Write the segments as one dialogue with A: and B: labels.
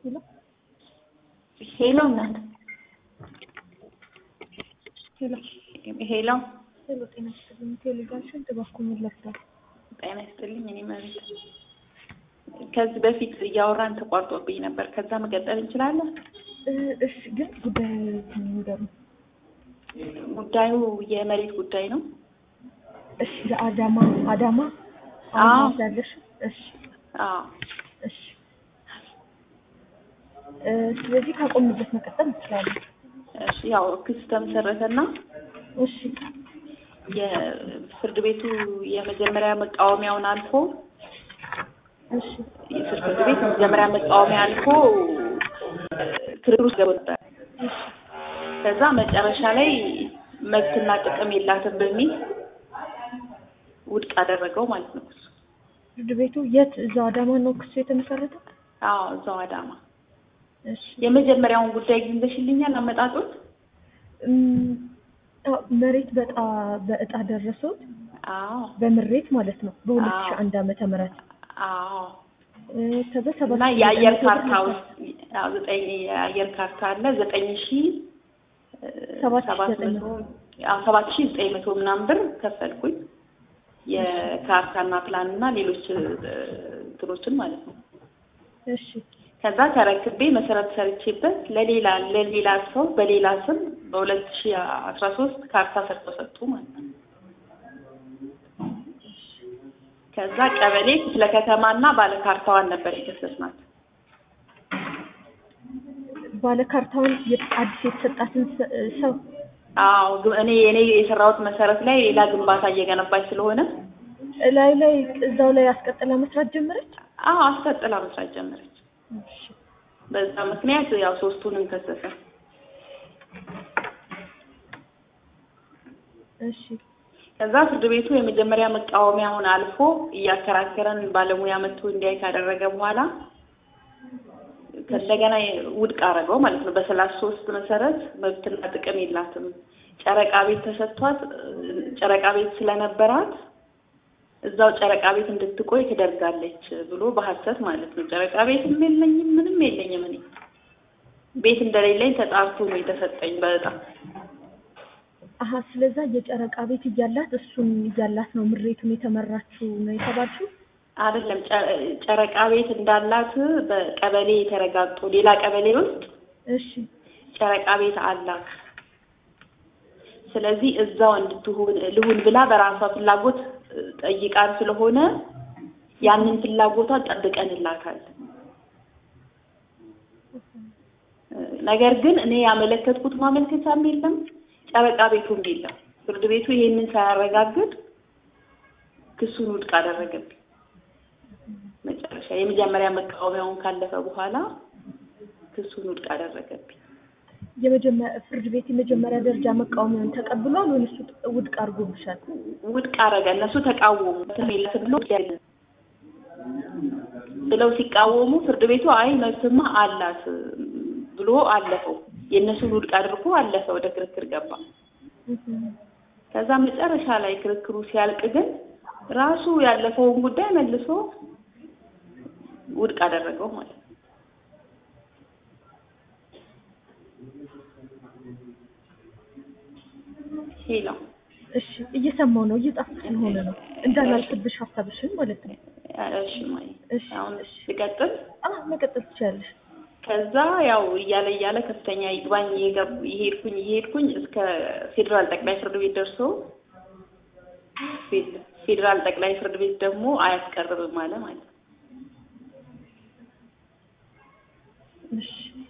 A: Hello?
B: Hello, Nand.
A: Hello?
B: Hello.
A: Hello, ጤና ይስጥልኝ። ቴሌግራምሽን ተባክሙ ለፍታ
B: ጤና ይስጥልኝ። እኔ ማለት ከዚህ በፊት እያወራን ተቋርጦብኝ ነበር። ከዛ መቀጠል እንችላለን?
A: እሺ፣ ግን
B: ጉዳዩ የመሬት ጉዳይ ነው።
A: እሺ፣ አዳማ
B: አዎ
A: ያለሽ? እሺ፣
B: አዎ።
A: እሺ። ስለዚህ ካቆምንበት መቀጠል እንችላለን።
B: እሺ፣ ያው ክስ ተመሰረተና
A: እሺ፣
B: የፍርድ ቤቱ የመጀመሪያ መቃወሚያውን አልፎ
A: እሺ፣
B: የፍርድ ቤት የመጀመሪያ መቃወሚያ አልፎ ክርክር ውስጥ ገባ። ከዛ መጨረሻ ላይ መብትና ጥቅም የላትም በሚል ውድቅ አደረገው ማለት ነው።
A: ፍርድ ቤቱ የት? እዛው አዳማ ነው ክሱ የተመሰረተው?
B: አዎ እዛው አዳማ።
A: እሺ።
B: የመጀመሪያውን ጉዳይ ግንዘሽልኛል አመጣጡን?
A: መሬት በእጣ ደረሰው?
B: አዎ
A: በምሬት ማለት ነው። በ2001 ዓመተ ምህረት።
B: አዎ።
A: ተበሰበ
B: እና የአየር ካርታ ውስጥ 9 የአየር ካርታ አለ 9700 ምናምን ብር ከፈልኩኝ። የካርታና ፕላንና ሌሎች እንትኖችን ማለት ነው።
A: እሺ።
B: ከዛ ተረክቤ መሰረት ሰርቼበት ለሌላ ሰው በሌላ ስም በ2013 ካርታ ሰጡ ማለት ነው። ከዛ ቀበሌ ክፍለ ከተማና ባለ ካርታዋን ነበር የከሰስናት።
A: ባለ ካርታውን አዲስ የተሰጣትን ሰው?
B: አዎ እኔ የሰራሁት መሰረት ላይ ሌላ ግንባታ እየገነባች ስለሆነ
A: ላይ እዛው ላይ አስቀጥላ መስራት ጀመረች?
B: አዎ አስቀጥላ መስራት ጀመረች።
A: እሺ።
B: በዛ ምክንያት ያው ሶስቱንም ከሰሰ።
A: እሺ።
B: ከዛ ፍርድ ቤቱ የመጀመሪያ መቃወሚያውን አልፎ እያከራከረን ባለሙያ መጥቶ እንዲያይ ካደረገ በኋላ ከእንደገና ውድቅ አደረገው ማለት ነው። በ33 መሰረት መብትና ጥቅም የላትም፣ ጨረቃ ቤት ተሰጥቷት ጨረቃ ቤት ስለነበራት እዛው ጨረቃ ቤት እንድትቆይ ትደርጋለች ብሎ በሐሰት ማለት ነው። ጨረቃ ቤትም የለኝም ምንም የለኝም፣ እኔ ቤት እንደሌለኝ ተጣርቶ ነው የተሰጠኝ በጣም።
A: ስለዛ የጨረቃ ቤት እያላት እሱን እያላት ነው ምሬቱን የተመራችው ነው የተባልሽው?
B: አይደለም፣ ጨረቃ ቤት እንዳላት በቀበሌ ተረጋግጦ ሌላ ቀበሌ ውስጥ
A: እሺ
B: ጨረቃ ቤት አላት። ስለዚህ እዛው ልሁን ብላ በራሷ ፍላጎት ጠይቃን ስለሆነ ያንን ፍላጎቷን ጠብቀንላታል። ነገር ግን እኔ ያመለከትኩት ማመልከቻም የለም ጨረቃ ቤቱም የለም። ፍርድ ቤቱ ይሄንን ሳያረጋግጥ ክሱን ውድቅ አደረገብኝ። መጨረሻ የመጀመሪያ መቃወሚያውን ካለፈ በኋላ ክሱን ውድቅ አደረገብኝ።
A: ፍርድ ቤት የመጀመሪያ ደረጃ መቃወሚያውን ተቀብሏል ወይስ ውድቅ አድርጎብሻል?
B: ውድቅ አደረገ። እነሱ ተቃወሙ። ብለው ሲቃወሙ ፍርድ ቤቱ አይ መብትማ አላት ብሎ አለፈው። የእነሱን ውድቅ አድርጎ አለፈ። ወደ ክርክር ገባ። ከዛ መጨረሻ ላይ ክርክሩ ሲያልቅ ግን ራሱ ያለፈውን ጉዳይ መልሶ ውድቅ አደረገው ማለት ነው። ሄሎ።
A: እሺ እየሰማው ነው፣ እየጣፍኩ ስለሆነ ነው እንዳላልኩብሽ ሀሳብሽን ማለት ነው።
B: እሺ ማይ አሁን ልቀጥል?
A: መቀጠል ትችያለሽ።
B: ከዛ ያው እያለ ከፍተኛ ይግባኝ ይሄድኩኝ እስከ ፌደራል ጠቅላይ ፍርድ ቤት ደርሶ ፌደራል ጠቅላይ ፍርድ ቤት ደግሞ አያስቀርብም ማለት ነው።
A: እሺ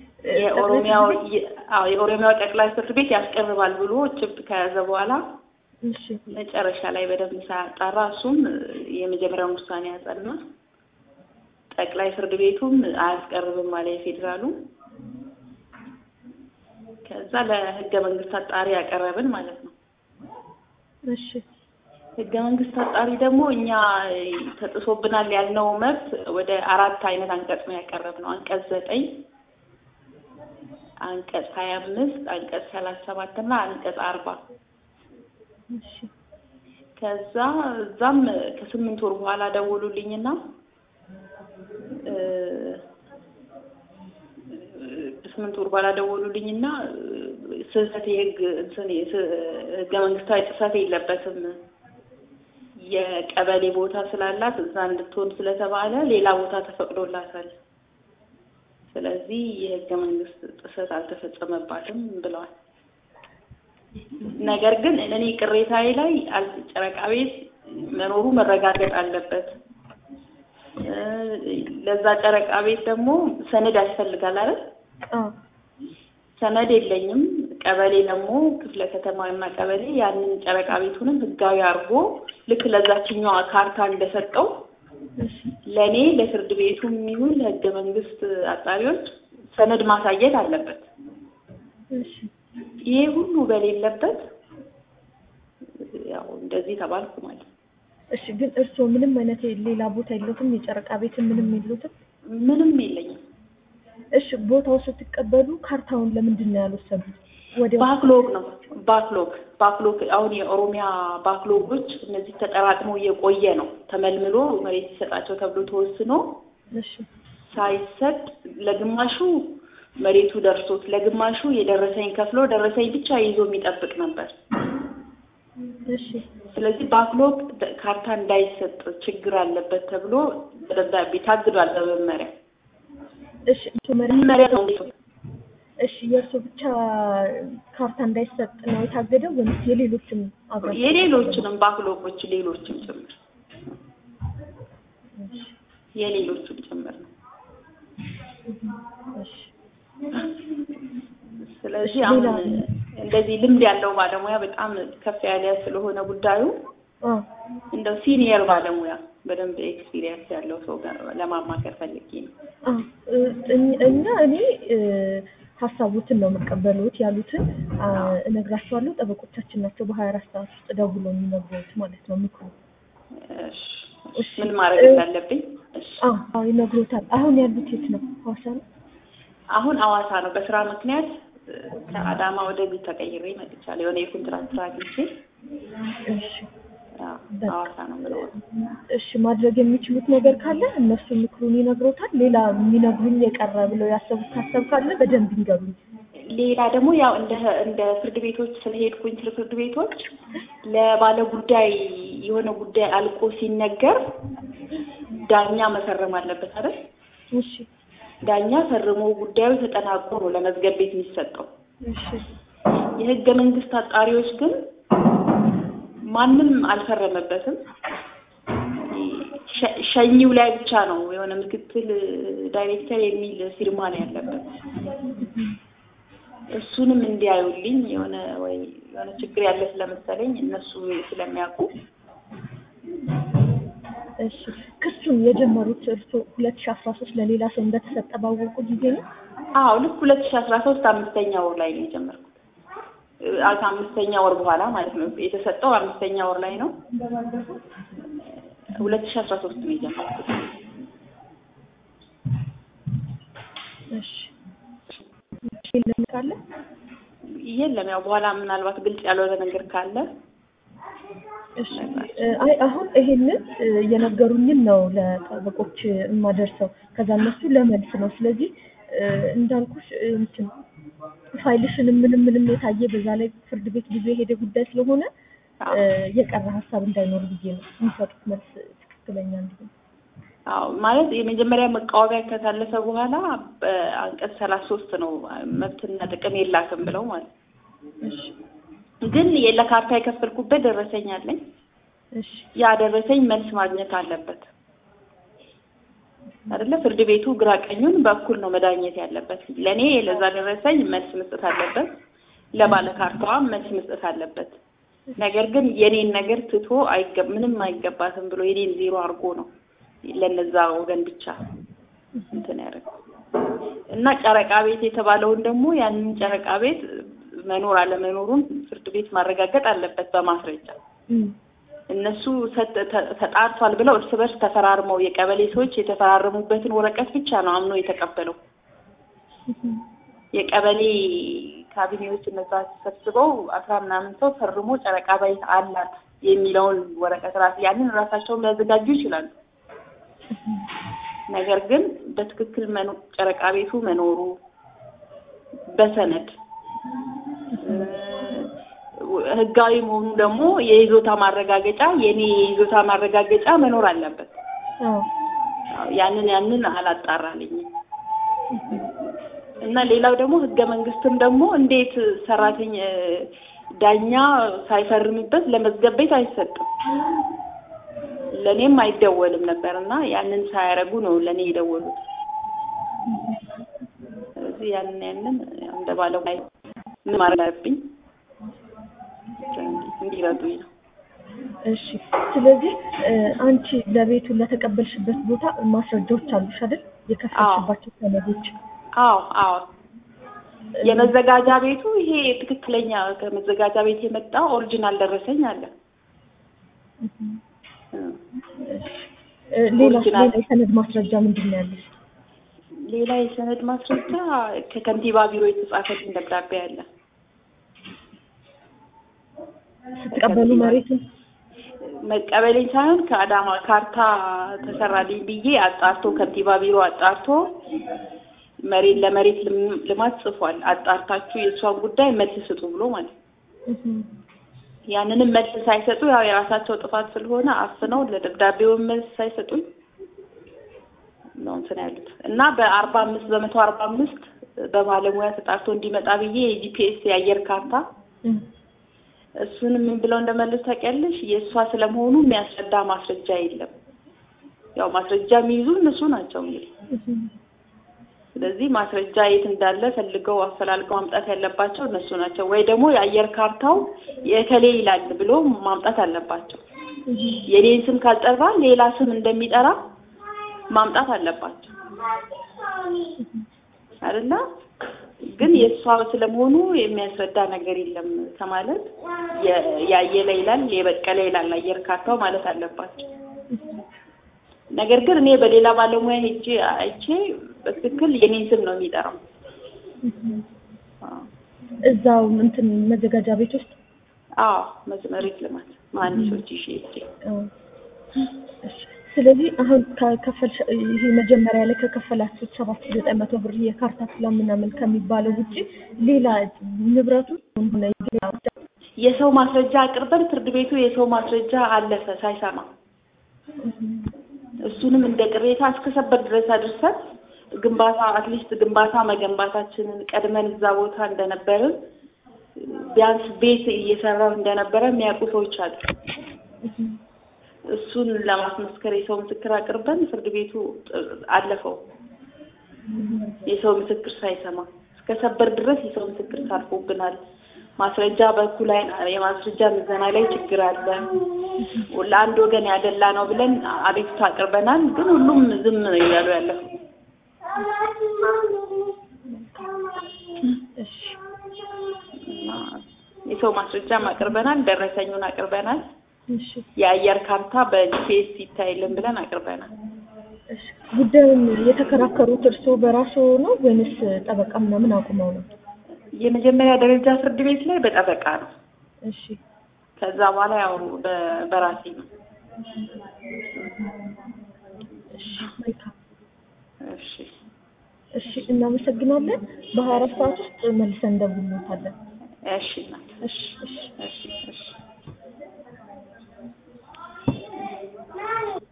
B: የኦሮሚያው ጠቅላይ ፍርድ ቤት ያስቀርባል ብሎ ጭብጥ ከያዘ በኋላ
A: እሺ
B: መጨረሻ ላይ በደንብ ሳያጣራ እሱም የመጀመሪያውን ውሳኔ ያጸና። ጠቅላይ ፍርድ ቤቱም አያስቀርብም ማለት የፌደራሉ። ከዛ ለህገ መንግስት አጣሪ ያቀረብን ማለት ነው።
A: እሺ
B: ህገ መንግስት አጣሪ ደግሞ እኛ ተጥሶብናል ያልነው መብት ወደ 4 አይነት አንቀጽ ነው ያቀረብነው። አንቀጽ 9፣ አንቀጽ 25፣ አንቀጽ 37 እና አንቀጽ 40።
A: እሺ
B: ከዛ እዛም ከ8 ወር በኋላ ደውሉልኝና 6-8 ወር ባላደወሉልኝና ስህተት የህግ ህገ መንግስታዊ ጥሰት የለበትም የቀበሌ ቦታ ስላላት እዛ እንድትሆን ስለተባለ ሌላ ቦታ ተፈቅዶላታል ስለዚህ የህገ መንግስት ጥሰት አልተፈጸመባትም ብለዋል ነገር ግን እኔ ቅሬታዬ ላይ ጨረቃ ቤት መኖሩ መረጋገጥ አለበት ለዛ ጨረቃ ቤት ደግሞ ሰነድ ያስፈልጋል አይደል ሰነድ የለኝም ቀበሌ ደግሞ ክፍለ ከተማና ቀበሌ ያንን ጨረቃ ቤቱንም ህጋዊ አርጎ ልክ ለዛችኛው ካርታ እንደሰጠው ለኔ ለፍርድ ቤቱም ይሁን ለህገ መንግስት አጣሪዎች ሰነድ ማሳየት አለበት እሺ ይሄ ሁሉ በሌለበት ያው እንደዚህ ተባልኩ ማለት
A: እሺ ግን እርሶ ምንም አይነት ሌላ ቦታ የለውም የጨረቃ ቤት ምንም የለውም
B: ምንም የለኝም
A: እሺ ቦታው ስትቀበሉ ካርታውን ለምንድን ነው ያልወሰዱት ወዲያው
B: ባክሎግ ነው ባክሎግ አሁን የኦሮሚያ ባክሎጎች እነዚህ ተጠራቅመው የቆየ ነው ተመልምሎ መሬት ይሰጣቸው ተብሎ ተወስኖ
A: እሺ
B: ሳይሰጥ ለግማሹ መሬቱ ደርሶት ለግማሹ የደረሰኝ ከፍሎ ደረሰኝ ብቻ ይዞ የሚጠብቅ ነበር
A: እሺ ስለዚህ
B: ባክሎግ ካርታ እንዳይሰጥ ችግር አለበት ተብሎ በደብዳቤ ታግዷል በመመሪያ
A: እሺ መመሪያ ነው እሺ የእርሱ ብቻ ካርታ እንዳይሰጥ ነው የታገደው ወይስ የሌሎችም አብረው
B: የሌሎችንም ባክሎጎች ሌሎችም ጭምር የሌሎችም ጭምር ነው እሺ ስለዚህ አሁን እንደዚህ ልምድ ያለው ባለሙያ በጣም ከፍ ያለ ስለሆነ ጉዳዩ እንደው ሲኒየር ባለሙያ በደንብ ኤክስፒሪየንስ ያለው ሰው ጋር ለማማከር ፈልጌ ነው እኔ ሐሳቡትን ነው መቀበሉት ያሉትን እነግራቸዋለሁ ጠበቆቻችን ናቸው በ24 ሰዓት ውስጥ ደውለው የሚነግሩት ማለት ነው ምክሩ እሺ ምን ማድረግ እንዳለብኝ አዎ ይነግሩታል አሁን ያሉት የት ነው ሐዋሳ ነው አሁን ሐዋሳ ነው በስራ ምክንያት ከአዳማ ወደዚህ ተቀይሬ መጥቻለሁ የሆነ የኮንትራት ስራ አግኝቼ እሺ ሐዋሳ ነው ብለው እሺ ማድረግ የሚችሉት ነገር ካለ እነሱ ምክሩን ይነግሩታል ሌላ የሚነግሩኝ የቀረ ብለው ያሰቡት ሐሳብ ካለ በደንብ ይንገሩኝ ሌላ ደግሞ ያው እንደ ፍርድ ቤቶች ስለሄድኩኝ ፍርድ ቤቶች ለባለ ጉዳይ የሆነ ጉዳይ አልቆ ሲነገር ዳኛ መፈረም አለበት አይደል እሺ ዳኛ ፈርሞ ጉዳዩ ተጠናቆ ነው ለመዝገብ ቤት የሚሰጠው እሺ የህገ መንግስት አጣሪዎች ግን ማንንም አልፈረመበትም ሸኝው ላይ ብቻ ነው የሆነ ምክትል ዳይሬክተር የሚል ፊርማ ነው ያለበት እሱንም እንዲያዩልኝ የሆነ ችግር ያለ ስለመሰለኝ እነሱ ስለሚያውቁ እሺ ክሱን የጀመሩት እርሶ 2013 ለሌላ ሰው እንደተሰጠ ባወቁ ጊዜ ነው አዎ ልክ 2013 5ኛ ወር ላይ ነው የጀመርኩት 5ኛ ወር በኋላ ማለት ነው የተሰጠው 5ኛ ወር ላይ ነው 2013 ነው የጀመርኩት እሺ የለም ያው በኋላ ምናልባት ግልጽ ያልሆነ ነገር ካለ እሺ አሁን ይሄንን የነገሩኝን ነው ለጠበቆች የማደርሰው ከዛ እነሱ ለመልስ ነው ስለዚህ እንዳልኩሽ እንትን ፋይልሽን ምንም የታየ በዛ ላይ ፍርድ ቤት ብዙ የሄደ ጉዳይ ስለሆነ የቀረ ሐሳብ እንዳይኖር ብዬ ነው የሚሰጡት መልስ ትክክለኛ እንዲሆን አዎ ማለት የመጀመሪያ መቃወሚያ ከታለፈ በኋላ አንቀጽ 33 ነው መብትና ጥቅም የላትም ብለው ማለት እሺ ግን የለካርታ የከፈልኩበት ደረሰኝ አለኝ እሺ ያ ደረሰኝ መልስ ማግኘት አለበት አይደለ ፍርድ ቤቱ ግራ ቀኙን በኩል ነው መዳኘት ያለበት ለኔ ለዛ ደረሰኝ መልስ መስጠት አለበት ለባለ ካርታዋ መልስ መስጠት አለበት ነገር ግን የኔን ነገር ትቶ ምንም አይገባትም ብሎ የኔን ዜሮ አርጎ ነው ለነዛ ወገን ብቻ እንትን ያደረገው እና ጨረቃ ቤት የተባለውን ደግሞ ያንን ጨረቃ ቤት መኖር አለመኖሩን ፍርድ ቤት ማረጋገጥ አለበት በማስረጃ እነሱ ተጣርቷል ብለው እርስ በርስ ተፈራርመው የቀበሌ ሰዎች የተፈራረሙበትን ወረቀት ብቻ ነው አምኖ የተቀበለው የቀበሌ ካቢኔዎች እነዛ ተሰብስበው 10 ምናምን ሰው ፈርሞ ጨረቃ ቤት አላት የሚለውን ወረቀት ያንን ራሳቸው ሊያዘጋጁ ይችላሉ ነገር ግን በትክክል ጨረቃ ቤቱ መኖሩ በሰነድ ህጋዊ መሆኑ ደግሞ የይዞታ ማረጋገጫ የኔ የይዞታ ማረጋገጫ መኖር አለበት። ያንን አላጣራልኝ እና ሌላው ደግሞ ህገ መንግስትም ደግሞ እንዴት ሰራተኛ ዳኛ ሳይፈርምበት ለመዝገብ ቤት አይሰጥም ለኔም አይደወልም ነበርና ያንን ሳያረጉ ነው ለኔ የደወሉት። ስለዚህ ያንን እንደባለው ምን ማረጋብኝ እንዲረዱኝ ነው።
A: እሺ ስለዚህ አንቺ ለቤቱ ለተቀበልሽበት ቦታ ማስረጃዎች አሉሽ አይደል? የከፈልሽባቸው ሰነዶች?
B: አዎ የመዘጋጃ ቤቱ ይሄ ትክክለኛ ከመዘጋጃ ቤት የመጣ ኦሪጂናል ደረሰኝ አለ።
A: ሌላ የሰነድ ማስረጃ ምንድነው ያለው?
B: ሌላ የሰነድ ማስረጃ ከከንቲባ ቢሮ የተጻፈልኝ ደብዳቤ አለ።
A: ስትቀበሉ መሬቱን
B: መቀበሌን ሳይሆን ከአዳማ ካርታ ተሰራልኝ ብዬ አጣርቶ ከንቲባ ቢሮ አጣርቶ መሬት ለመሬት ልማት ጽፏል። አጣርታችሁ የሷን ጉዳይ መልስ ስጡ ብሎ ማለት ያንንም መልስ ሳይሰጡ ያው የራሳቸው ጥፋት ስለሆነ አፍነው ለደብዳቤው መልስ ሳይሰጡኝ ነው እንትን ያሉት እና በ145 በባለሙያ ተጣርቶ እንዲመጣ ብዬ የጂፒኤስ የአየር ካርታ እሱንም ምን ብለው እንደመለስ ታውቂያለሽ? የሷ ስለመሆኑ የሚያስረዳ ማስረጃ የለም። ያው ማስረጃ የሚይዙ እነሱ ናቸው እንግዲህ። ስለዚህ ማስረጃ የት እንዳለ ፈልገው አፈላልገው ማምጣት ያለባቸው እነሱ ናቸው። ወይ ደግሞ የአየር ካርታው የከሌ ይላል ብሎ ማምጣት አለባቸው። የኔን ስም ካልጠራ ሌላ ስም እንደሚጠራ ማምጣት አለባቸው አይደለ? ግን የሷ ስለመሆኑ የሚያስረዳ ነገር የለም ከማለት ያየለ ይላል የበቀለ ይላል አየር ካርታው ማለት አለባቸው። ነገር ግን እኔ በሌላ ባለሙያ ሄጄ አይቼ በትክክል የኔን ስም ነው የሚጠራው።
A: እዛው እንትን መዘጋጃ ቤት ውስጥ
B: መሬት ልማት መሀንዲሶች ይሄ
A: ስለዚህ አሁን ከከፈልሽ ይሄ መጀመሪያ ላይ ከከፈላችሁ 7900 ብር የካርታ ፕላን ምናምን ከሚባለው ውጪ ሌላ ንብረቱ ሆነ
B: የሰው ማስረጃ አቅርበን ፍርድ ቤቱ የሰው ማስረጃ አለፈ ሳይሰማ እሱንም እንደ ቅሬታ እስከሰበር ድረስ አድርሰን ግንባታ አትሊስት ግንባታ መገንባታችንን ቀድመን እዛ ቦታ እንደነበርን ቢያንስ ቤት እየሰራው እንደነበረ የሚያውቁ ሰዎች አሉ። እሱን ለማስመስከር የሰው ምስክር አቅርበን ፍርድ ቤቱ አለፈው የሰው ምስክር ሳይሰማ እስከሰበር ድረስ የሰው ምስክር ሳልፎብናል። ማስረጃ በኩል ላይ የማስረጃ ምዘና ላይ ችግር አለ ለአንድ ወገን ያደላ ነው ብለን አቤቱታ አቅርበናል። ግን ሁሉም ዝም ነው ያሉ ያለው።
A: እሺ
B: የሰው ማስረጃ አቅርበናል፣ ደረሰኙን አቅርበናል።
A: እሺ
B: የአየር ካርታ በጂፒኤስ ይታይልን ብለን አቅርበናል።
A: እሺ ጉዳዩን የተከራከሩት እርስዎ በራስዎ ነው ወይስ ጠበቃ ምናምን አቁመው ነው?
B: የመጀመሪያ ደረጃ ፍርድ ቤት ላይ በጠበቃ ነው።
A: እሺ
B: ከዛ በኋላ ያው በራሴ ነው።
A: እሺ መልካም።
B: እሺ
A: እናመሰግናለን። በ24 ሰዓት ውስጥ መልሰን እንደውልዎታለን።
B: እሺ
A: እሺ